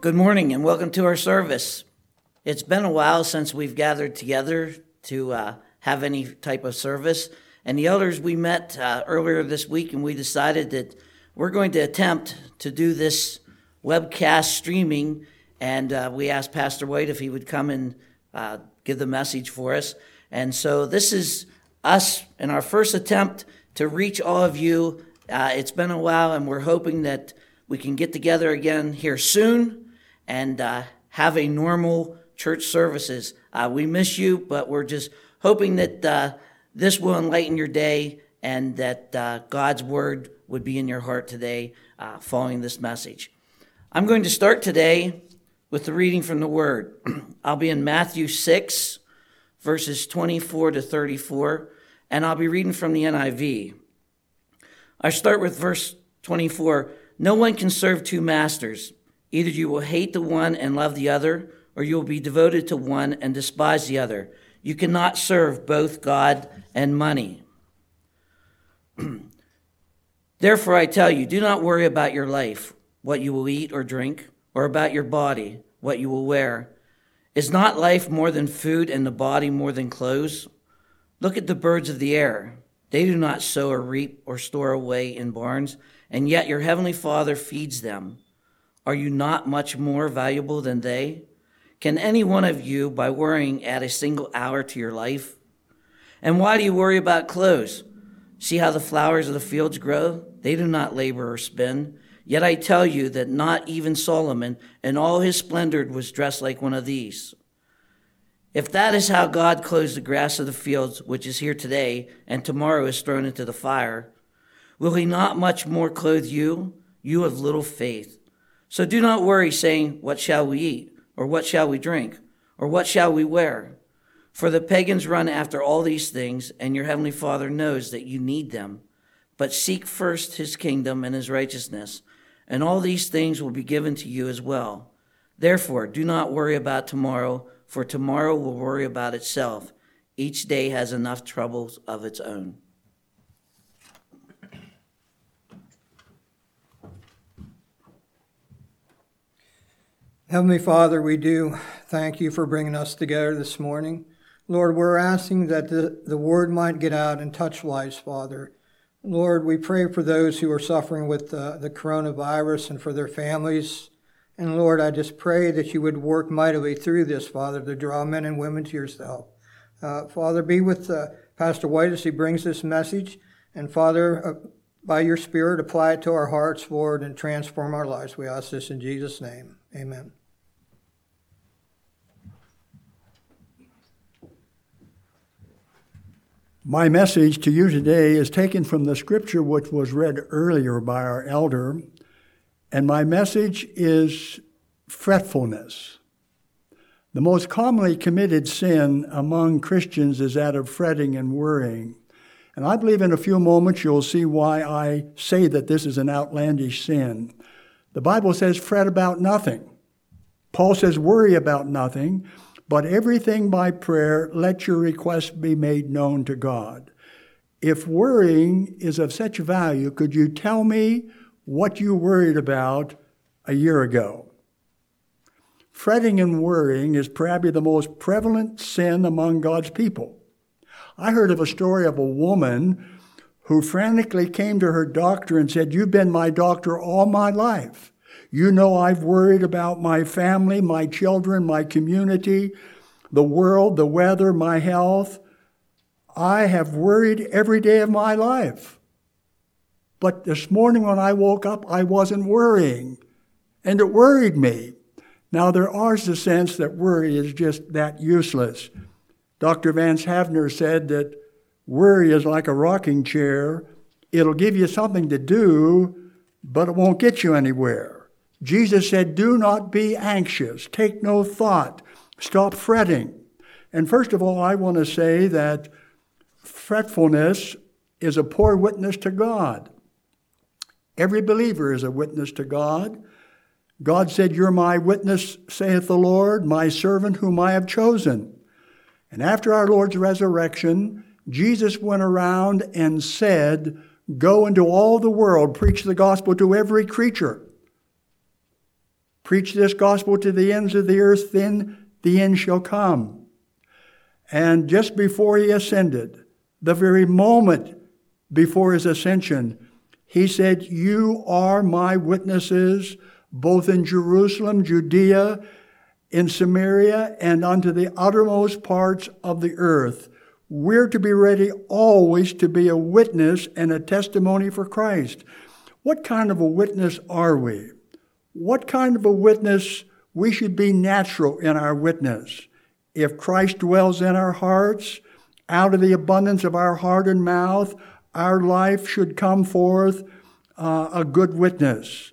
Good morning and welcome to our service. It's been a while since we've gathered together to have any type of service. And the elders, we met earlier this week and we decided that we're going to attempt to do this webcast streaming. And we asked Pastor White if he would come and give the message for us. And so this is us in our first attempt to reach all of you. It's been a while and we're hoping that we can get together again here soon and have a normal church services. We miss you, but we're just hoping that this will enlighten your day and that God's word would be in your heart today following this message. I'm going to start today with the reading from the word. I'll be in Matthew 6, verses 24 to 34, and I'll be reading from the NIV. I start with verse 24. No one can serve two masters. Either you will hate the one and love the other, or you will be devoted to one and despise the other. You cannot serve both God and money. Therefore, I tell you, do not worry about your life, what you will eat or drink, or about your body, what you will wear. Is not life more than food and the body more than clothes? Look at the birds of the air. They do not sow or reap or store away in barns, and yet your heavenly Father feeds them. Are you not much more valuable than they? Can any one of you, by worrying, add a single hour to your life? And why do you worry about clothes? See how the flowers of the fields grow? They do not labor or spin. Yet I tell you that not even Solomon in all his splendor was dressed like one of these. If that is how God clothes the grass of the fields, which is here today, and tomorrow is thrown into the fire, will he not much more clothe you, you of little faith? So do not worry, saying, what shall we eat? Or what shall we drink? Or what shall we wear? For the pagans run after all these things, and your heavenly Father knows that you need them. But seek first his kingdom and his righteousness, and all these things will be given to you as well. Therefore, do not worry about tomorrow, for tomorrow will worry about itself. Each day has enough troubles of its own. Heavenly Father, we do thank you for bringing us together this morning. Lord, we're asking that the word might get out and touch lives, Father. Lord, we pray for those who are suffering with the coronavirus and for their families. And Lord, I just pray that you would work mightily through this, Father, to draw men and women to yourself. Father, be with Pastor White as he brings this message. And Father, by your Spirit, apply it to our hearts, Lord, and transform our lives. We ask this in Jesus' name. Amen. My message to you today is taken from the scripture which was read earlier by our elder, and my message is fretfulness. The most commonly committed sin among Christians is that of fretting and worrying. And I believe in a few moments you'll see why I say that this is an outlandish sin. The Bible says fret about nothing. Paul says worry about nothing, but everything by prayer, let your requests be made known to God. If worrying is of such value, could you tell me what you worried about a year ago? Fretting and worrying is probably the most prevalent sin among God's people. I heard of a story of a woman who frantically came to her doctor and said, "You've been my doctor all my life. You know I've worried about my family, my children, my community, the world, the weather, my health. I have worried every day of my life. But this morning when I woke up, I wasn't worrying, and it worried me." Now, there is the sense that worry is just that useless. Dr. Vance Havner said that worry is like a rocking chair. It'll give you something to do, but it won't get you anywhere. Jesus said, do not be anxious. Take no thought. Stop fretting. And first of all, I want to say that fretfulness is a poor witness to God. Every believer is a witness to God. God said, "You're my witness, saith the Lord, my servant whom I have chosen." And after our Lord's resurrection, Jesus went around and said, "Go into all the world, preach the gospel to every creature." Preach this gospel to the ends of the earth, then the end shall come. And just before he ascended, the very moment before his ascension, he said, you are my witnesses, both in Jerusalem, Judea, in Samaria, and unto the uttermost parts of the earth. We're to be ready always to be a witness and a testimony for Christ. What kind of a witness are we? What kind of a witness? We should be natural in our witness. If Christ dwells in our hearts, out of the abundance of our heart and mouth, our life should come forth a good witness.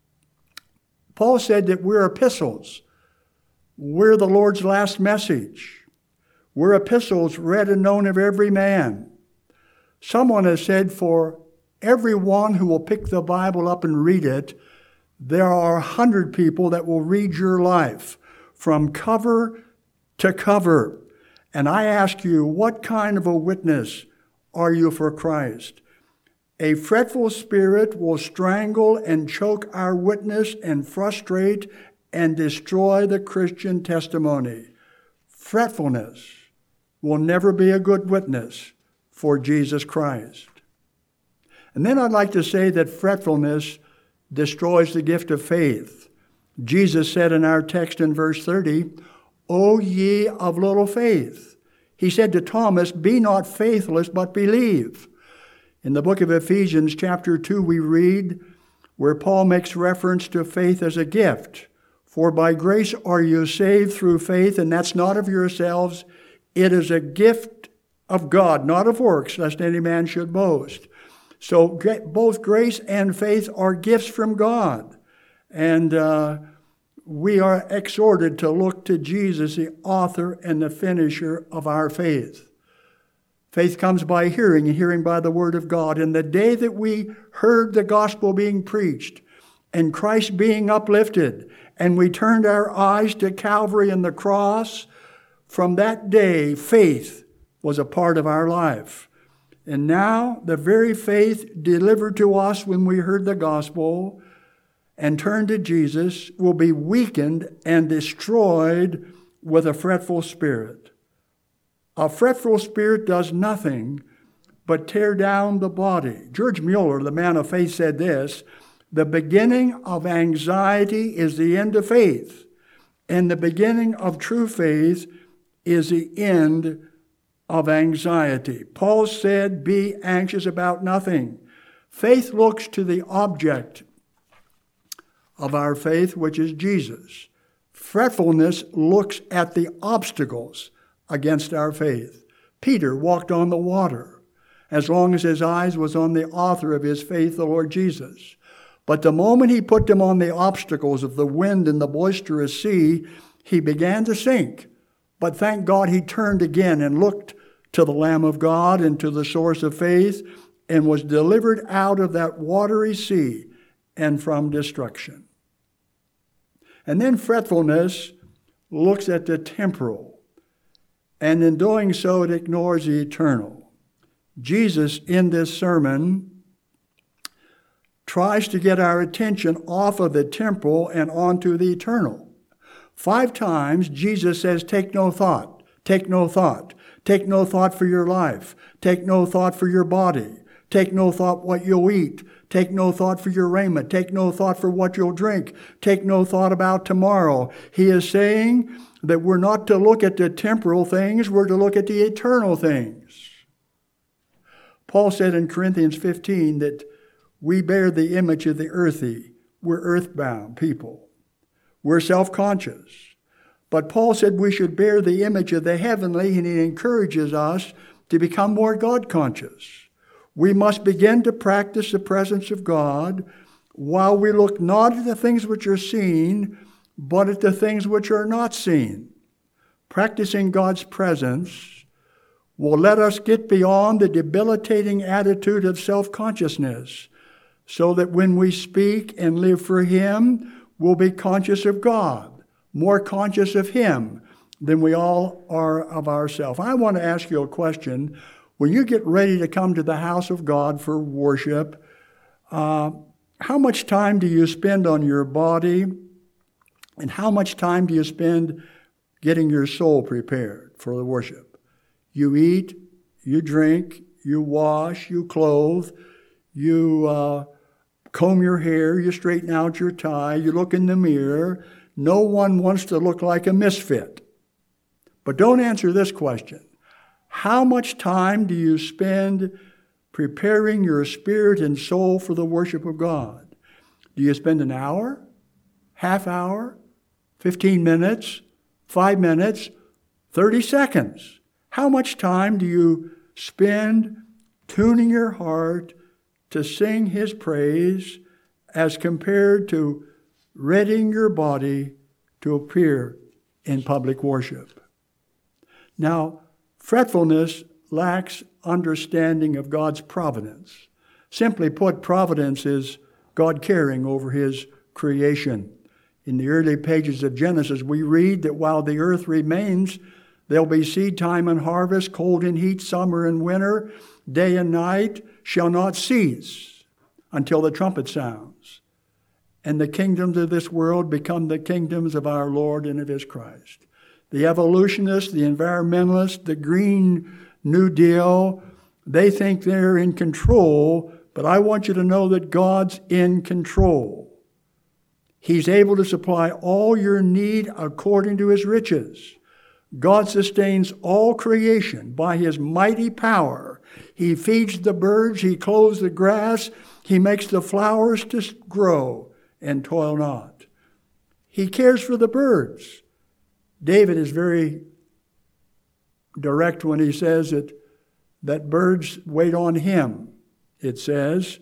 Paul said that we're epistles. We're the Lord's last message. We're epistles read and known of every man. Someone has said, for everyone who will pick the Bible up and read it, there are 100 people that will read your life from cover to cover. And I ask you, what kind of a witness are you for Christ? A fretful spirit will strangle and choke our witness and frustrate and destroy the Christian testimony. Fretfulness will never be a good witness for Jesus Christ. And then I'd like to say that fretfulness destroys the gift of faith. Jesus said in our text in verse 30, O ye of little faith. He said to Thomas, be not faithless, but believe. In the book of Ephesians chapter 2, we read where Paul makes reference to faith as a gift. For by grace are you saved through faith, and that's not of yourselves. It is a gift of God, not of works, lest any man should boast. So both grace and faith are gifts from God. And we are exhorted to look to Jesus, the author and the finisher of our faith. Faith comes by hearing, and hearing by the word of God. And the day that we heard the gospel being preached and Christ being uplifted, and we turned our eyes to Calvary and the cross, from that day, faith was a part of our life. And now, the very faith delivered to us when we heard the gospel and turned to Jesus will be weakened and destroyed with a fretful spirit. A fretful spirit does nothing but tear down the body. George Mueller, the man of faith, said this, the beginning of anxiety is the end of faith, and the beginning of true faith is the end of anxiety. Paul said, be anxious about nothing. Faith looks to the object of our faith, which is Jesus. Fretfulness looks at the obstacles against our faith. Peter walked on the water as long as his eyes was on the author of his faith, the Lord Jesus. But the moment he put them on the obstacles of the wind and the boisterous sea, he began to sink. But thank God he turned again and looked to the Lamb of God and to the source of faith and was delivered out of that watery sea and from destruction. And then fretfulness looks at the temporal, and in doing so it ignores the eternal. Jesus, in this sermon, tries to get our attention off of the temporal and onto the eternal. 5 times Jesus says, take no thought, take no thought, take no thought for your life, take no thought for your body, take no thought what you'll eat, take no thought for your raiment, take no thought for what you'll drink, take no thought about tomorrow. He is saying that we're not to look at the temporal things, we're to look at the eternal things. Paul said in Corinthians 15 that we bear the image of the earthy. We're earthbound people. We're self-conscious. But Paul said we should bear the image of the heavenly, and he encourages us to become more God-conscious. We must begin to practice the presence of God while we look not at the things which are seen, but at the things which are not seen. Practicing God's presence will let us get beyond the debilitating attitude of self-consciousness, so that when we speak and live for Him, we'll be conscious of God, more conscious of Him than we all are of ourselves. I want to ask you a question. When you get ready to come to the house of God for worship, how much time do you spend on your body And how much time do you spend getting your soul prepared for the worship? You eat, you drink, you wash, you clothe, you comb your hair, you straighten out your tie, you look in the mirror. No one wants to look like a misfit. But don't answer this question. How much time do you spend preparing your spirit and soul for the worship of God? Do you spend an hour, half hour, 15 minutes, 5 minutes, 30 seconds? How much time do you spend tuning your heart to sing His praise as compared to readying your body to appear in public worship? Now, fretfulness lacks understanding of God's providence. Simply put, providence is God caring over His creation. In the early pages of Genesis, we read that while the earth remains, there'll be seed time and harvest, cold and heat, summer and winter, day and night shall not cease until the trumpet sounds. And the kingdoms of this world become the kingdoms of our Lord and of His Christ. The evolutionists, the environmentalists, the Green New Deal, they think they're in control, but I want you to know that God's in control. He's able to supply all your need according to His riches. God sustains all creation by His mighty power. He feeds the birds, He clothes the grass, He makes the flowers to grow and toil not. He cares for the birds. David is very direct when he says that birds wait on Him. It says,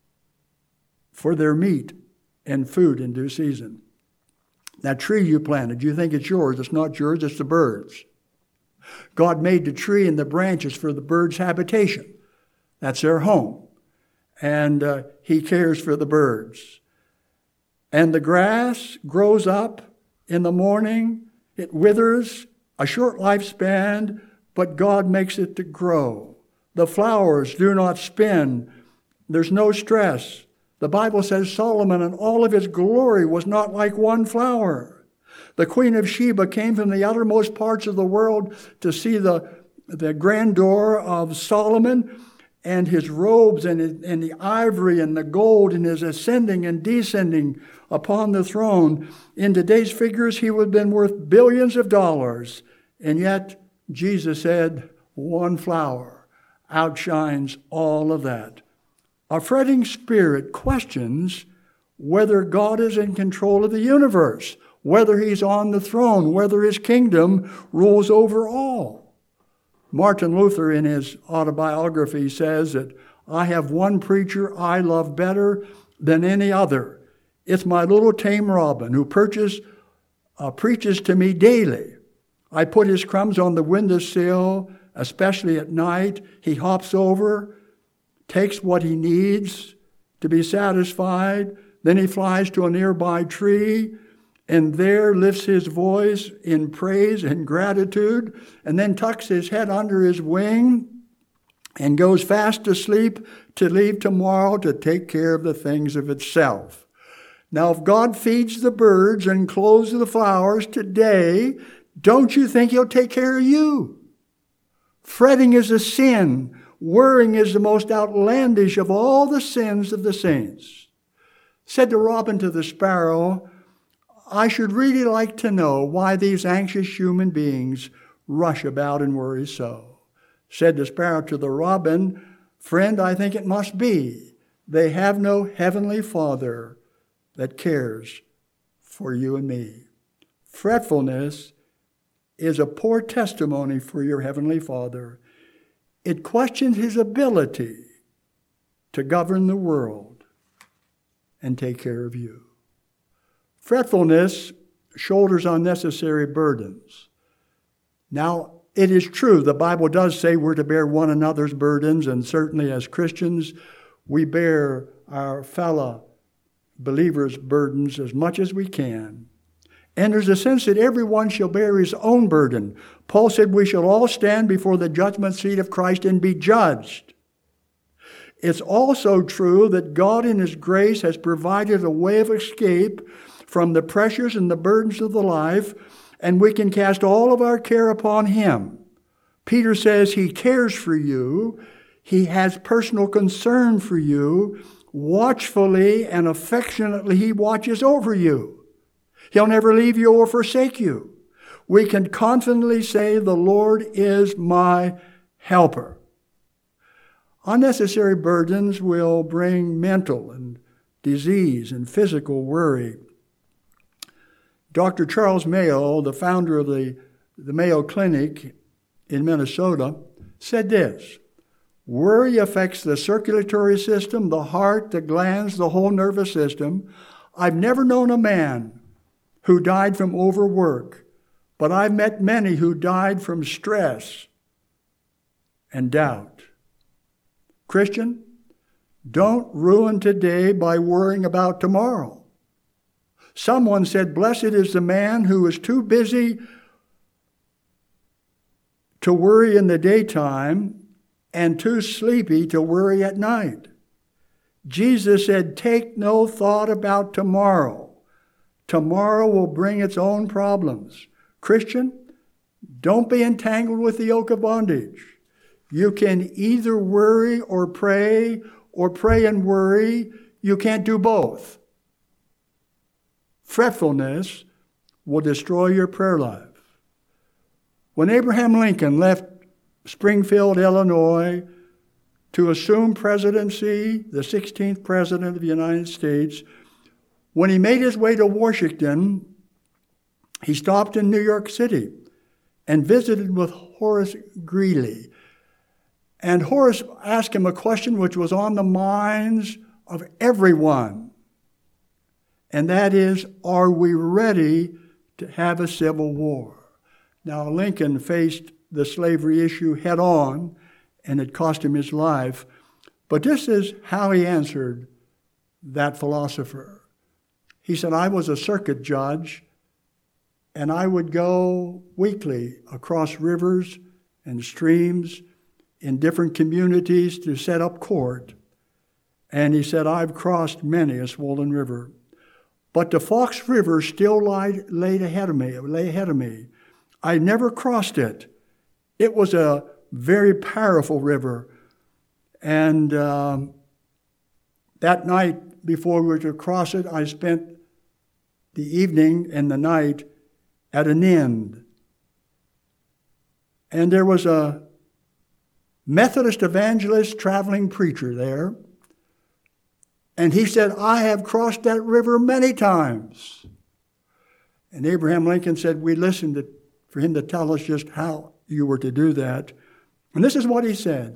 for their meat and food in due season. That tree you planted, you think it's yours. It's not yours, it's the birds. God made the tree and the branches for the birds' habitation. That's their home. And He cares for the birds. And the grass grows up in the morning. It withers, a short lifespan, but God makes it to grow. The flowers do not spin. There's no stress. The Bible says Solomon in all of his glory was not like one flower. The Queen of Sheba came from the uttermost parts of the world to see the grandeur of Solomon and his robes and the ivory and the gold and his ascending and descending upon the throne. In today's figures, he would have been worth billions of dollars. And yet, Jesus said, one flower outshines all of that. A fretting spirit questions whether God is in control of the universe, whether He's on the throne, whether His kingdom rules over all. Martin Luther, in his autobiography, says that I have one preacher I love better than any other. It's my little tame robin who preaches to me daily. I put his crumbs on the windowsill, especially at night. He hops over, takes what he needs to be satisfied. Then he flies to a nearby tree and there lifts his voice in praise and gratitude, and then tucks his head under his wing and goes fast asleep to leave tomorrow to take care of the things of itself. Now, if God feeds the birds and clothes the flowers today, don't you think He'll take care of you? Fretting is a sin. Worrying is the most outlandish of all the sins of the saints. Said the robin to the sparrow, I should really like to know why these anxious human beings rush about and worry so. Said the sparrow to the robin, friend, I think it must be. They have no heavenly Father that cares for you and me. Fretfulness is a poor testimony for your heavenly Father. It questions His ability to govern the world and take care of you. Fretfulness shoulders unnecessary burdens. Now, it is true, the Bible does say we're to bear one another's burdens, and certainly as Christians, we bear our fellow believers' burdens as much as we can. And there's a sense that everyone shall bear his own burden. Paul said we shall all stand before the judgment seat of Christ and be judged. It's also true that God in His grace has provided a way of escape from the pressures and the burdens of the life, and we can cast all of our care upon him. Peter says he cares for you. He has personal concern for you. Watchfully and affectionately he watches over you. He'll never leave you or forsake you. We can confidently say, the Lord is my helper. Unnecessary burdens will bring mental and disease and physical worry. Dr. Charles Mayo, the founder of the Mayo Clinic in Minnesota, said this: worry affects the circulatory system, the heart, the glands, the whole nervous system. I've never known a man who died from overwork, but I've met many who died from stress and doubt. Christian, don't ruin today by worrying about tomorrow. Someone said, blessed is the man who is too busy to worry in the daytime and too sleepy to worry at night. Jesus said, take no thought about tomorrow. Tomorrow will bring its own problems. Christian, don't be entangled with the yoke of bondage. You can either worry or pray and worry. You can't do both. Fretfulness will destroy your prayer life. When Abraham Lincoln left Springfield, Illinois, to assume presidency, the 16th president of the United States, when he made his way to Washington, he stopped in New York City and visited with Horace Greeley. And Horace asked him a question which was on the minds of everyone. And that is, are we ready to have a civil war? Now, Lincoln faced the slavery issue head on, and it cost him his life. But this is how he answered that philosopher. He said, I was a circuit judge, and I would go weekly across rivers and streams in different communities to set up court. And he said, I've crossed many a swollen river. But the Fox River still lay ahead of me. I never crossed it. It was a very powerful river. And that night, before we were to cross it, I spent the evening and the night at an inn. And there was a Methodist evangelist traveling preacher there. And he said, I have crossed that river many times. And Abraham Lincoln said, we listened for him to tell us just how you were to do that. And this is what he said.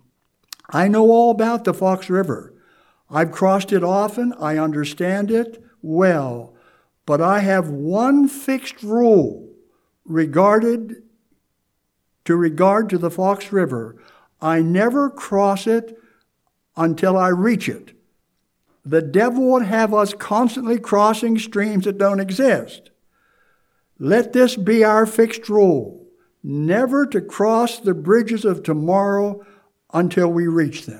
I know all about the Fox River. I've crossed it often. I understand it well. But I have one fixed rule regard to the Fox River. I never cross it until I reach it. The devil would have us constantly crossing streams that don't exist. Let this be our fixed rule, never to cross the bridges of tomorrow until we reach them.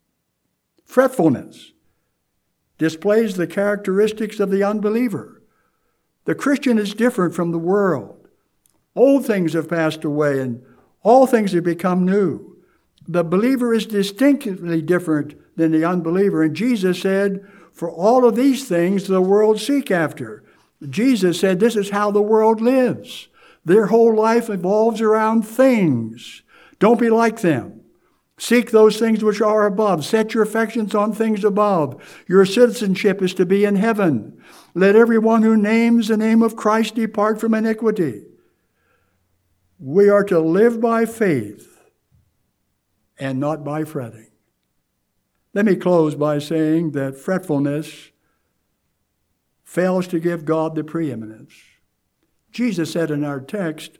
Fretfulness displays the characteristics of the unbeliever. The Christian is different from the world. Old things have passed away and all things have become new. The believer is distinctly different than the unbeliever. And Jesus said, for all of these things the world seek after. Jesus said this is how the world lives. Their whole life evolves around things. Don't be like them. Seek those things which are above. Set your affections on things above. Your citizenship is to be in heaven. Let everyone who names the name of Christ depart from iniquity. We are to live by faith and not by fretting. Let me close by saying that fretfulness fails to give God the preeminence. Jesus said in our text,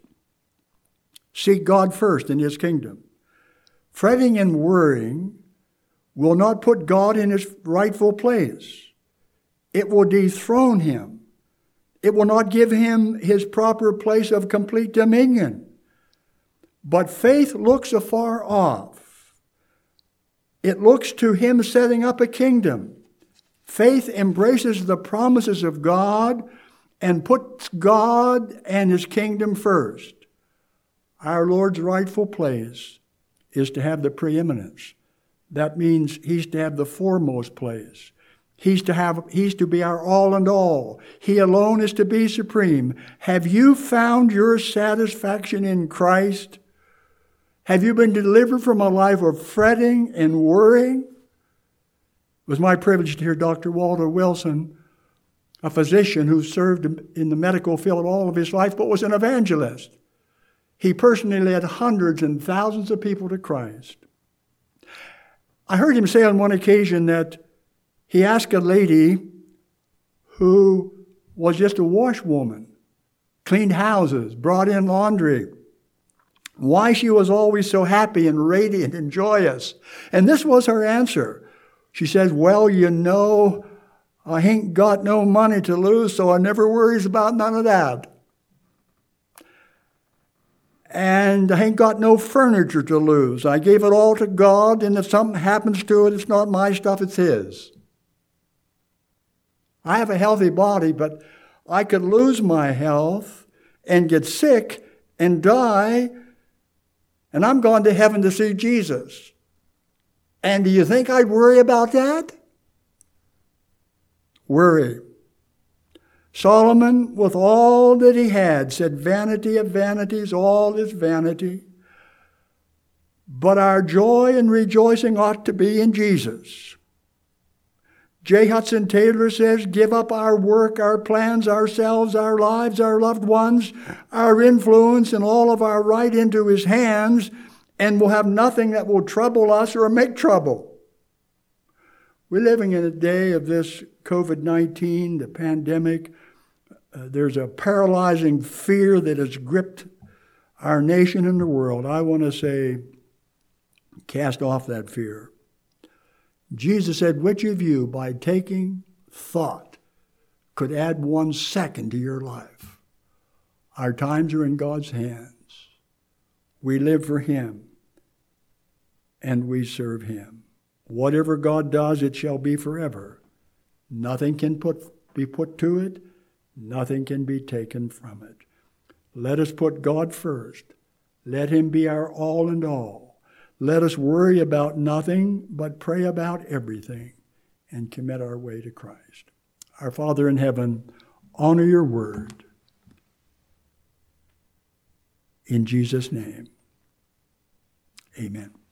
seek God first in his kingdom. Fretting and worrying will not put God in his rightful place. It will dethrone him. It will not give him his proper place of complete dominion. But faith looks afar off. It looks to him setting up a kingdom. Faith embraces the promises of God and puts God and his kingdom first. Our Lord's rightful place is to have the preeminence. That means he's to have the foremost place. He's to be our all and all. He alone is to be supreme. Have you found your satisfaction in Christ? Have you been delivered from a life of fretting and worrying? It was my privilege to hear Dr. Walter Wilson, a physician who served in the medical field all of his life, but was an evangelist. He personally led hundreds and thousands of people to Christ. I heard him say on one occasion that he asked a lady who was just a washwoman, cleaned houses, brought in laundry, why she was always so happy and radiant and joyous. And this was her answer. She says, well, you know, I ain't got no money to lose, so I never worries about none of that. And I ain't got no furniture to lose. I gave it all to God, and if something happens to it, it's not my stuff, it's his. I have a healthy body, but I could lose my health and get sick and die, and I'm going to heaven to see Jesus. And do you think I'd worry about that? Worry. Solomon, with all that he had, said, vanity of vanities, all is vanity. But our joy and rejoicing ought to be in Jesus. J. Hudson Taylor says, give up our work, our plans, ourselves, our lives, our loved ones, our influence, and all of our right into his hands, and we'll have nothing that will trouble us or make trouble. We're living in a day of this COVID-19, the pandemic. There's a paralyzing fear that has gripped our nation and the world. I want to say, cast off that fear. Jesus said, which of you, by taking thought, could add 1 second to your life? Our times are in God's hands. We live for him, and we serve him. Whatever God does, it shall be forever. Nothing can be put to it. Nothing can be taken from it. Let us put God first. Let him be our all and all. Let us worry about nothing, but pray about everything and commit our way to Christ. Our Father in heaven, honor your word. In Jesus' name, amen.